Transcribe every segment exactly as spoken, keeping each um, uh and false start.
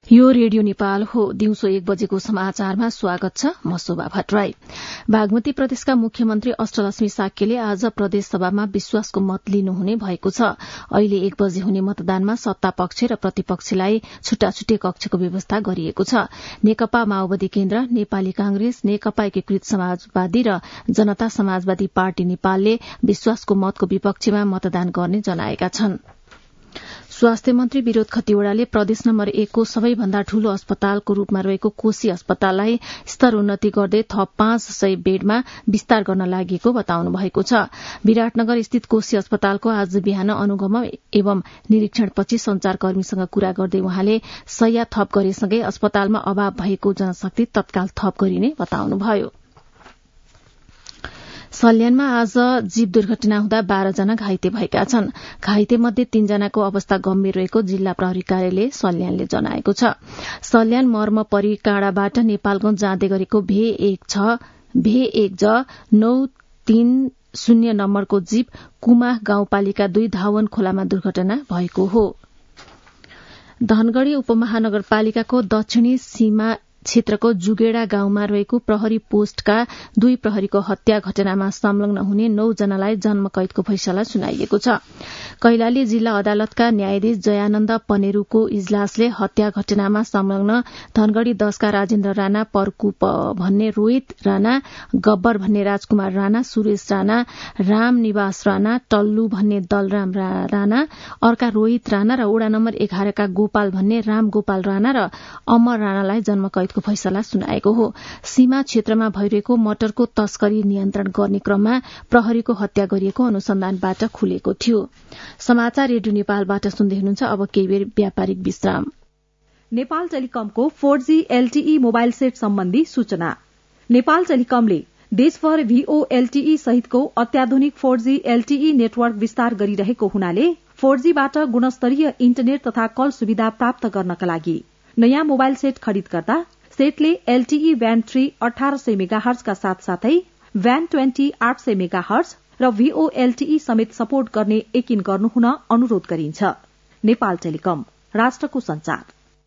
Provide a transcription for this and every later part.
यो रेडियो नेपाल हो। दिउँसो एक बजेको समाचारमा स्वागत छ। म शोभा भट्टराई। बागमती प्रदेशका मुख्यमन्त्री अष्टलक्ष्मी साक्यले आज प्रदेशसभामा विश्वासको मत लिनुहुने भएको छ। अहिले एक बजे हुने मतदानमा सत्ता पक्ष र प्रतिपक्षलाई छुट्टा छुट्टै कक्षको व्यवस्था गरिएको छ। नेकपा माओवादी केन्द्र, नेपाली कांग्रेस, नेकपा एकीकृत समाजवादी र जनता समाजवादी पार्टी नेपालले विश्वासको मतको विपक्षमा मतदान गर्ने जनाएका छन्। स्वास्थ्य मन्त्री विरोध खतिवड़ाले प्रदेश नम्बर एकको सबैभन्दा ठूलो अस्पतालको रूपमा रहेको कोशी अस्पताललाई स्तर उन्नति गर्दै थप पाँच सय बेडमा विस्तार गर्न लागि बताउनु भएको छ। विराटनगर स्थित कोशी अस्पतालको आज बिहान अनुगमन एवं निरीक्षणपछि संचारकर्मीसँग कुरा गर्दै उहाँले शैय्या थप गरेसँगै अस्पतालमा अभाव भएको जनशक्ति तत्काल थप गरिने बताउनुभयो। सल्यानमा आज जीव दुर्घटना हुँदा बाह्र जना घाइते भएका छन्। घाइते मध्ये तीनजनाको अवस्था गम्भीर रहेको जिल्ला प्रहरी कार्यालय सल्यानले जनाएको छ। सल्यान मर्म परिकाडाबाट नेपालगंज जाँदै गरेको भे एक छ भे एक ज नौ तीन शून्य नम्बरको जीप कुमा गाउँपालिका दुई धावन खोलामा दुर्घटना भएको हो। धनगढ़ी उपमहानगरपालिकाको दक्षिणी सीमा क्षेत्रको जुगेडा गाउँमा रहेको प्रहरी पोस्टका दुई प्रहरीको हत्या घटनामा संलग्न हुने नौ जनालाई जन्मकैदको फैसला सुनाइएको छ। कैलाली जिल्ला अदालतका न्यायाधीश जयानन्द पनेरूको इजलासले हत्या घटनामा संलग्न धनगढ़ी दशका राजेन्द्र राणा, पर्कु भन्ने रोहित राणा, गब्बर भन्ने राजकुमार राणा, सुरेश राणा, राम निवास राणा, टल्लु भन्ने दलराम राणा, अर्का रोहित राणा र वडा नम्बर एघारका गोपाल भन्ने राम गोपाल राणा र अमर राणालाई जन्मकैदको फैसला सुनाएको हो। सीमा क्षेत्रमा भइरहेको मटरको तस्करी नियन्त्रण गर्ने क्रममा प्रहरीको हत्या गरिएको अनुसन्धानबाट खुलेको थियो। समाचार रेडियो नेपालबाट सुन्दै हुनुहुन्छ। अब केही बेर व्यापारिक विश्राम। नेपाल टेलिकमको four G LTE mobile set सम्बन्धी सूचना। नेपाल टेलिकमले देशभर भीओ एलटीई सहितको अत्याधुनिक फोर जी एलटीई नेटवर्क विस्तार गरिरहेको हुनाले फोर जीबाट गुणस्तरीय इन्टरनेट तथा कल सुविधा प्राप्त गर्नका लागि नयाँ मोबाइल सेट खरिद गर्दा सेटले एलटीई ब्यान्ड थ्री अठार सय मेगाहर्जका साथसाथै ब्यान्ड ट्वेन्टी आठ सय मेगाहर्ज र भीओ एलटीई समेत सपोर्ट गर्ने यकिन गर्नुहुन अनुरोध गरिन्छ। नेपाल टेलिकम, राष्ट्रको संचार।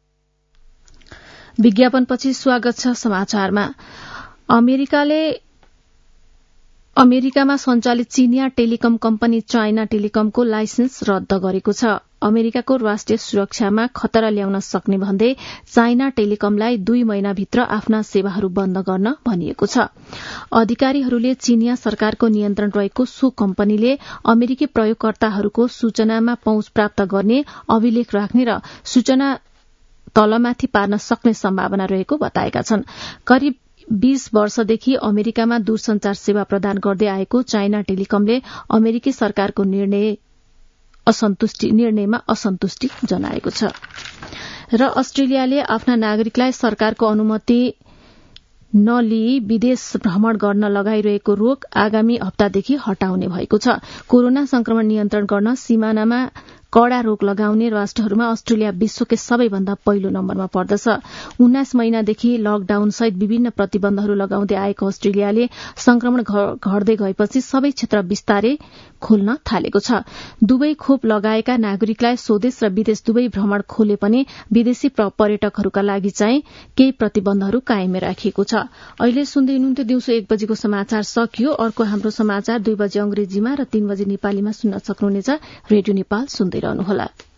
विज्ञापनपछि स्वागत छ समाचारमा। अमेरिकाले अमेरिकामा सञ्चालित चीनिया टेलिकम कम्पनी चाइना टेलिकमको लाइसेन्स रद्द गरेको छ। अमेरिकाको राष्ट्रिय सुरक्षामा खतरा ल्याउन सक्ने भन्दै चाइना टेलिकमलाई दुई महिनाभित्र आफ्ना सेवाहरू बन्द गर्न भनिएको छ। अधिकारीहरूले चीनिया सरकारको नियन्त्रण रहेको सो कम्पनीले अमेरिकी प्रयोगकर्ताहरूको सूचनामा पहुँच प्राप्त गर्ने, अभिलेख राख्ने र सूचना तलमाथि पार्न सक्ने सम्भावना रहेको बताएका छन्। करिब बीस वर्षदेखि अमेरिकामा दूरसंचार सेवा प्रदान गर्दै आएको चाइना टेलिकमले अमेरिकी सरकारको निर्णय असन्तुष्टि निर्णयमा असन्तुष्टि जनाएको छ। र अस्ट्रेलियाले आफ्ना नागरिकलाई सरकारको अनुमति नलिई विदेश भ्रमण गर्न लगाइरहेको रोक आगामी हप्तादेखि हटाउने भएको छ। कोरोना संक्रमण नियन्त्रण गर्न सीमानामा कड़ा रोक लगाउने राष्ट्रहरूमा अस्ट्रेलिया विश्वकै सबैभन्दा पहिलो नम्बरमा पर्दछ। उन्नाइस महिनादेखि लकडाउन सहित विभिन्न प्रतिबन्धहरू लगाउँदै आएको अस्ट्रेलियाले संक्रमण घट्दै गएपछि सबै क्षेत्र विस्तारै खोल्न थालेको छ। दुवै खोप लगाएका नागरिकलाई स्वदेश र विदेश दुवै भ्रमण खोले पनि विदेशी पर्यटकहरूका लागि चाहिँ केही प्रतिबन्धहरू कायमै राखिएको छ। अहिले सुन्दै हुनुहुन्थ्यो दिउँसो एक बजेको समाचार सकियो। अर्को हाम्रो समाचार दुई बजे अंग्रेजीमा र तीन बजे नेपालीमा सुन्न सक्नुहुनेछ। रेडियो नेपाल सुन्दै रहनुहोला।